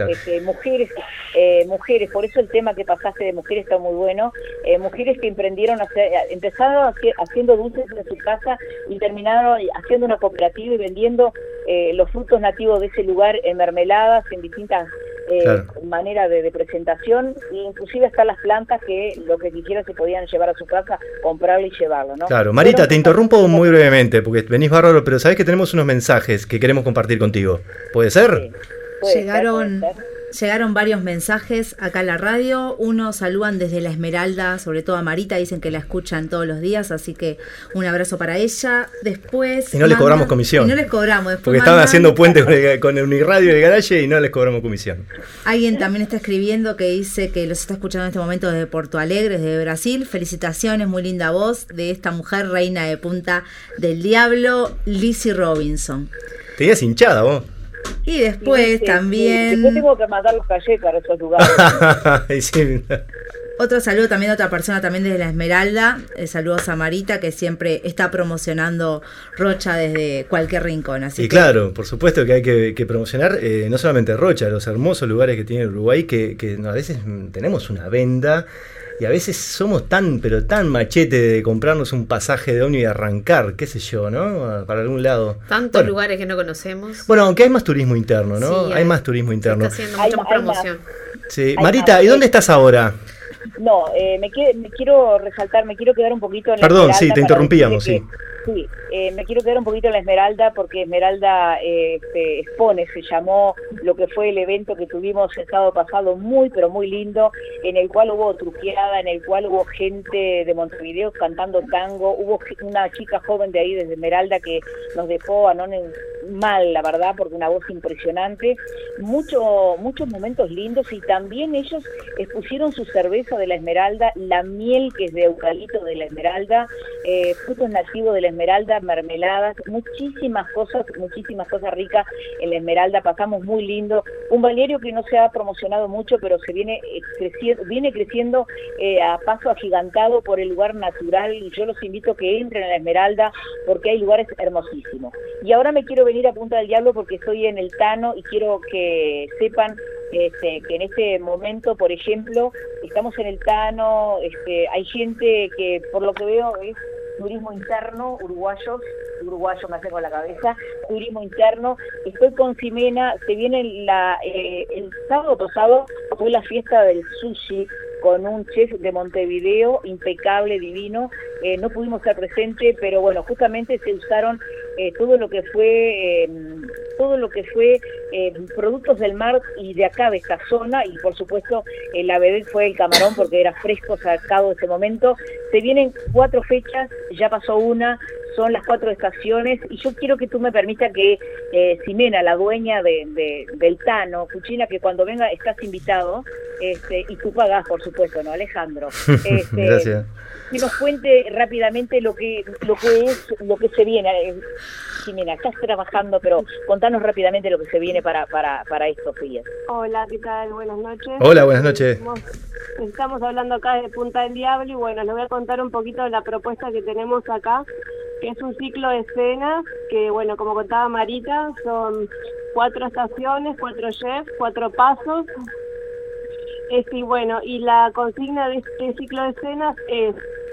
Mujeres, por eso el tema que pasaste de mujeres está muy bueno. Mujeres que empezaron haciendo dulces en su casa y terminaron haciendo una cooperativa y vendiendo los frutos nativos de ese lugar en mermeladas, en distintas maneras de presentación, e inclusive hasta las plantas que lo que quisiera se podían llevar a su casa, comprarlo y llevarlo, ¿no?
Claro, Marita, te interrumpo muy brevemente porque venís bárbaro, pero sabés que tenemos unos mensajes que queremos compartir contigo. ¿Puede ser?
Sí.
Llegaron varios mensajes acá a la radio. Unos saludan desde La Esmeralda, sobre todo a Marita, dicen que la escuchan todos los días, así que un abrazo para ella. Después
y no les cobramos comisión.
Y no les cobramos. Después
porque estaban haciendo puente con el Uniradio y el Garaje y no les cobramos comisión.
Alguien también está escribiendo que dice que los está escuchando en este momento desde Porto Alegre, desde Brasil. Felicitaciones, muy linda voz de esta mujer reina de Punta del Diablo, Lizzie Robinson.
Tenías hinchada vos.
Y después también...
Yo tengo que mandar los callés para esos lugares.
Sí.
Otro saludo también de otra persona también desde La Esmeralda. Saludos a Marita, que siempre está promocionando Rocha desde cualquier rincón. Así
y claro, por supuesto que hay que promocionar no solamente Rocha, los hermosos lugares que tiene Uruguay, que a veces tenemos una venda. Y a veces somos tan machete de comprarnos un pasaje de ómnibus y arrancar, qué sé yo, ¿no? Para algún lado.
Tantos lugares que no conocemos.
Bueno, aunque hay más turismo interno, ¿no?
Sí,
hay más turismo interno.
Se está haciendo mucha más promoción.
Sí. Marita, ¿y dónde estás ahora?
No, me quiero resaltar, me quiero quedar un poquito en
Perdón, sí, te interrumpíamos, sí.
Sí, me quiero quedar un poquito en la Esmeralda porque Esmeralda expone, se llamó lo que fue el evento que tuvimos el sábado pasado, muy pero muy lindo, en el cual hubo truqueada, en el cual hubo gente de Montevideo cantando tango, hubo una chica joven de ahí desde Esmeralda que nos dejó mal, la verdad, porque una voz impresionante, muchos momentos lindos, y también ellos expusieron su cerveza de la Esmeralda, la miel que es de eucalipto de la Esmeralda, frutos nativos de la Esmeralda, mermeladas, muchísimas cosas ricas en la Esmeralda. Pasamos muy lindo, un balneario que no se ha promocionado mucho, pero se viene creciendo a paso agigantado por el lugar natural, y yo los invito a que entren a la Esmeralda porque hay lugares hermosísimos. Y ahora me quiero venir a Punta del Diablo porque estoy en el Tano y quiero que sepan que en este momento, por ejemplo, estamos en el Tano, hay gente que por lo que veo es turismo interno, uruguayo me hace con la cabeza, turismo interno. Estoy con Ximena, se viene el sábado pasado fue la fiesta del sushi con un chef de Montevideo, impecable, divino. No pudimos estar presentes, pero bueno, justamente se usaron todo lo que fue productos del mar y de acá, de esta zona, y por supuesto la vedette fue el camarón porque era fresco, sacado de ese momento. Se vienen 4 fechas, ya pasó una, son las 4 estaciones, y yo quiero que tú me permitas que Ximena, la dueña del Tano, Cucina, que cuando venga estás invitado, y tú pagás, por supuesto, ¿no, Alejandro?
Gracias.
Que nos cuente rápidamente lo que se viene. Ximena, estás trabajando, pero contanos rápidamente lo que se viene para estos días.
Hola, ¿qué tal? Buenas noches.
Hola, buenas noches.
Estamos hablando acá de Punta del Diablo y bueno, les voy a contar un poquito de la propuesta que tenemos acá, que es un ciclo de escenas que, bueno, como contaba Marita, son 4 estaciones, 4 chefs, 4 pasos. Y bueno, y la consigna de este ciclo de escenas es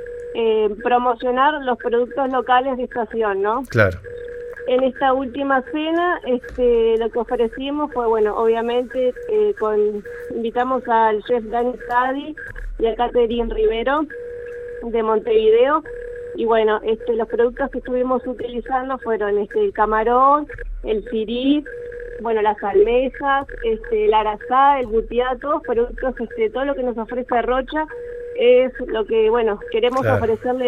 promocionar los productos locales de estación, ¿no?
Claro.
En esta última cena, lo que ofrecimos fue, bueno, obviamente invitamos al chef Dani Sadi y a Catherine Rivero de Montevideo, y bueno, los productos que estuvimos utilizando fueron el camarón, el firit, bueno, las almejas, el arazá, el butiá, todos productos, todo lo que nos ofrece Rocha es lo que, bueno, queremos ofrecerle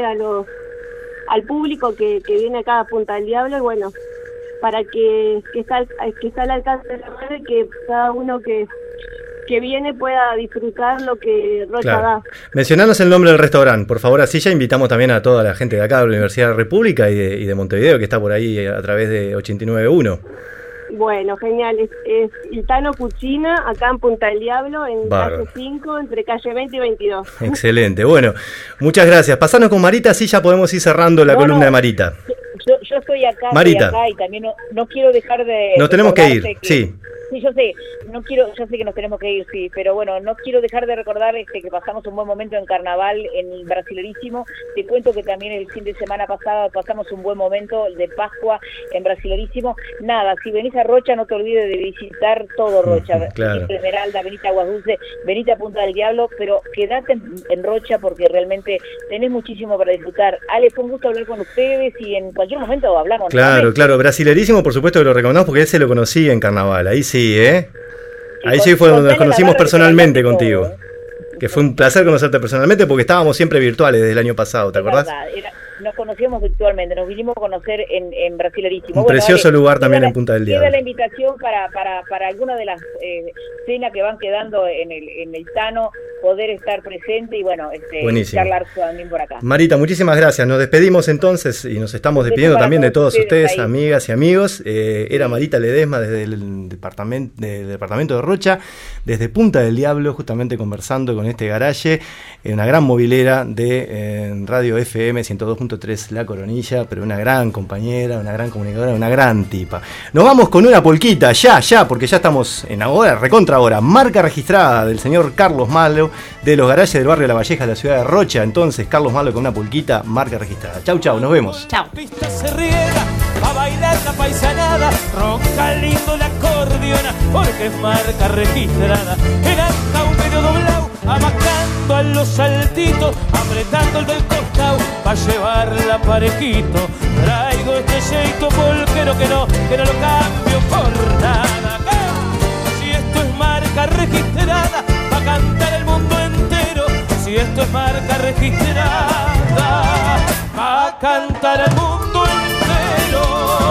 al público que viene acá a Punta del Diablo, y bueno, para que está al alcance de la mano y que cada uno que viene pueda disfrutar lo que Rocha da.
Mencionanos el nombre del restaurante, por favor, así ya invitamos también a toda la gente de acá de la Universidad de la República y de Montevideo, que está por ahí a través de 89.1.
Bueno, genial, es el Tano Cucina, acá en Punta del Diablo, en calle 5, entre calle 20 y 22.
Excelente, bueno, muchas gracias. Pasanos con Marita, así ya podemos ir cerrando la columna de Marita.
Yo estoy acá,
Marita.
Y también no quiero dejar de...
Nos tenemos que ir, sí.
Sí, yo sé que nos tenemos que ir, sí, pero bueno, no quiero dejar de recordar que pasamos un buen momento en Carnaval, en el Brasilerísimo. Te cuento que también el fin de semana pasado pasamos un buen momento de Pascua en Brasilerísimo. Nada, si venís a Rocha no te olvides de visitar todo Rocha.
Claro.
Venite a Esmeralda, venite a Aguas Dulces, venite a Punta del Diablo, pero quédate en Rocha porque realmente tenés muchísimo para disfrutar. Ale, fue un gusto hablar con ustedes y en cualquier momento hablamos.
Claro, Brasilerísimo, por supuesto que lo recomendamos porque él se lo conocí en Carnaval, ahí sí. Ahí sí fue donde nos conocimos personalmente contigo. Que fue un placer conocerte personalmente porque estábamos siempre virtuales desde el año pasado, ¿te acordás?
Nos conocíamos virtualmente, nos vinimos a conocer en Brasilerísimo.
Un precioso lugar también en Punta del Diablo.
Queda la invitación para alguna de las cenas que van quedando en el Tano, poder estar presente y bueno, charlar también por acá.
Marita, muchísimas gracias. Nos despedimos entonces y nos estamos despidiendo también de todos ustedes, amigas y amigos. Era Marita Ledesma desde el departamento de Rocha, desde Punta del Diablo, justamente conversando con este garaje, una gran movilera de Radio FM 102.3 La Coronilla, pero una gran compañera, una gran comunicadora, una gran tipa. Nos vamos con una polquita, ya, porque ya estamos en ahora, recontra ahora, marca registrada del señor Carlos Malo, de los garajes del barrio La Valleja de la ciudad de Rocha. Entonces, Carlos Malo con una polquita, marca registrada. Chau, nos vemos.
Chau.
Pista se riega, a bailar la paisanada, ronca lindo la acordeona, porque es marca registrada. El anta un medio doblado, amacando a los saltitos, apretando el del costado, pa' llevarla parejito. Traigo este jeito polquero que no lo cambio por nada. Si esto es marca registrada, pa' cantar el mundo entero. Si esto es marca registrada, pa' cantar el mundo entero.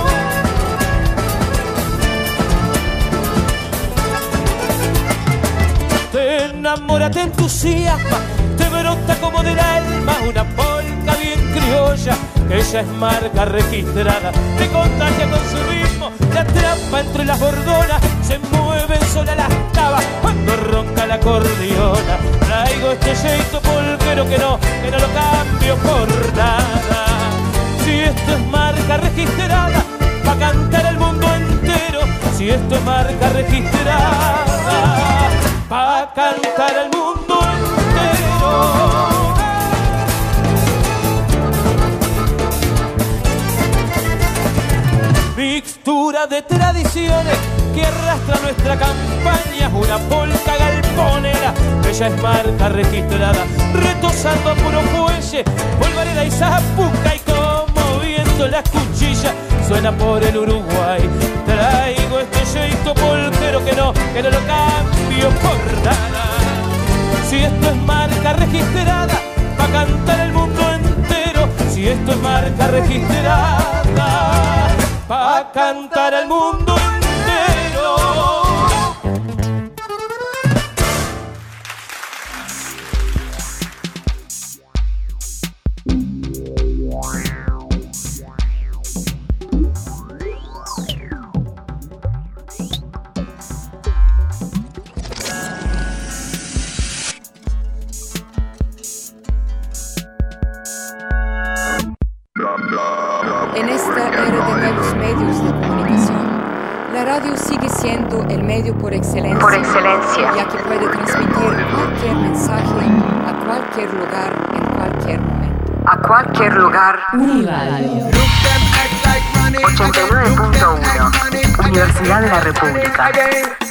Te enamora, te entusiasma, te brota como del alma una polca bien criolla, que ella es marca registrada. Te contagia con su ritmo, te atrapa entre las bordonas, se mueven sola las tabas cuando ronca la acordeona. Traigo este jeito polquero que no lo cambio por nada. Si esto es marca registrada, pa' cantar el mundo entero. Si esto es marca registrada, pa' cantar al mundo entero. Mixtura de tradiciones que arrastra nuestra campaña, una polca galponera que ya es marca registrada, retosando a puro fuelle, polvareda y zapuca, y como viento la cuchilla suena por el Uruguay. Traigo este jeito polquero que no lo cambio por nada. Si esto es marca registrada, pa' cantar el mundo entero. Si esto es marca registrada, pa' cantar al mundo entero.
En esta era de nuevos medios de comunicación, la radio sigue siendo el medio por excelencia, ya que puede transmitir cualquier mensaje a cualquier lugar, en cualquier momento.
A cualquier lugar. Uniradio 89.1 Universidad de la República.